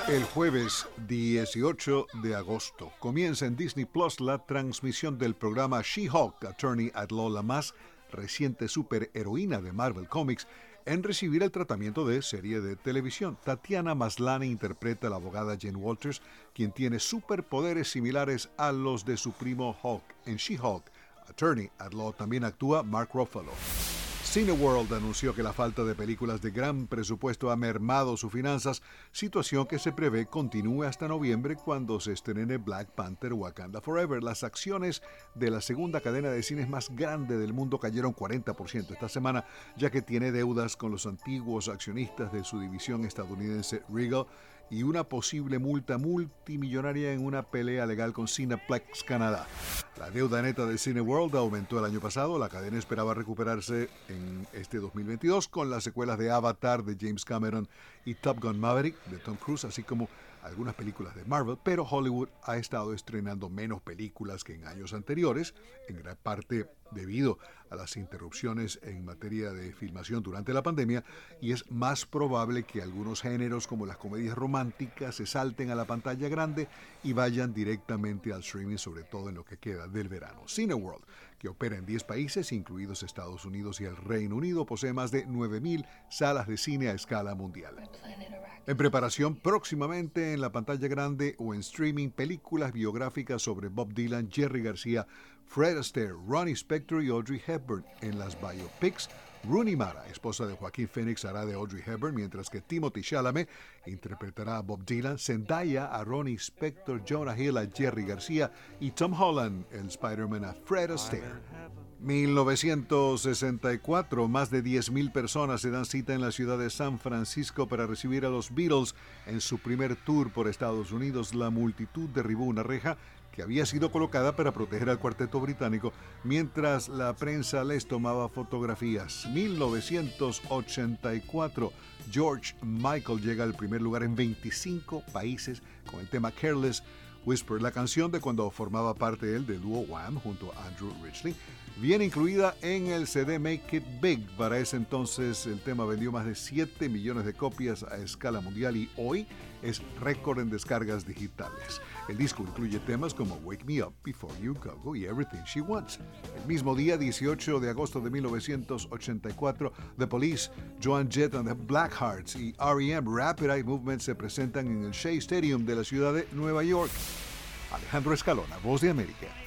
El jueves 18 de agosto comienza en Disney Plus la transmisión del programa She-Hulk, Attorney at Law, la más reciente superheroína de Marvel Comics, en recibir el tratamiento de serie de televisión. Tatiana Maslany interpreta a la abogada Jane Walters, quien tiene superpoderes similares a los de su primo Hulk. En She-Hulk, Attorney at Law también actúa Mark Ruffalo. Cineworld anunció que la falta de películas de gran presupuesto ha mermado sus finanzas, situación que se prevé continúe hasta noviembre cuando se estrene Black Panther Wakanda Forever. Las acciones de la segunda cadena de cines más grande del mundo cayeron 40% esta semana, ya que tiene deudas con los antiguos accionistas de su división estadounidense Regal y una posible multa multimillonaria en una pelea legal con Cineplex Canadá. La deuda neta de Cineworld aumentó el año pasado. La cadena esperaba recuperarse en este 2022 con las secuelas de Avatar de James Cameron y Top Gun Maverick de Tom Cruise, así como algunas películas de Marvel, pero Hollywood ha estado estrenando menos películas que en años anteriores, en gran parte debido a las interrupciones en materia de filmación durante la pandemia, y es más probable que algunos géneros como las comedias románticas se salten a la pantalla grande y vayan directamente al streaming, sobre todo en lo que queda del verano. Cineworld, que opera en 10 países, incluidos Estados Unidos y el Reino Unido, posee más de 9,000 salas de cine a escala mundial. En preparación, próximamente en la pantalla grande o en streaming, películas biográficas sobre Bob Dylan, Jerry García, Fred Astaire, Ronnie Spector y Audrey Hepburn. En las biopics, Rooney Mara, esposa de Joaquín Phoenix, hará de Audrey Hepburn, mientras que Timothée Chalamet interpretará a Bob Dylan, Zendaya a Ronnie Spector, Jonah Hill a Jerry García y Tom Holland, el Spider-Man, a Fred Astaire. 1964, más de 10,000 personas se dan cita en la ciudad de San Francisco para recibir a los Beatles en su primer tour por Estados Unidos. La multitud derribó una reja que había sido colocada para proteger al cuarteto británico mientras la prensa les tomaba fotografías. 1984, George Michael llega al primer lugar en 25 países con el tema Careless Whisper, la canción de cuando formaba parte él del dúo Wham junto a Andrew Ridgeley, viene incluida en el CD Make It Big. Para ese entonces el tema vendió más de 7 millones de copias a escala mundial y hoy es récord en descargas digitales. El disco incluye temas como Wake Me Up, Before You Go y Everything She Wants. El mismo día, 18 de agosto de 1984, The Police, Joan Jett and the Blackhearts y R.E.M. Rapid Eye Movement se presentan en el Shea Stadium de la ciudad de Nueva York. Alejandro Escalona, Voz de América.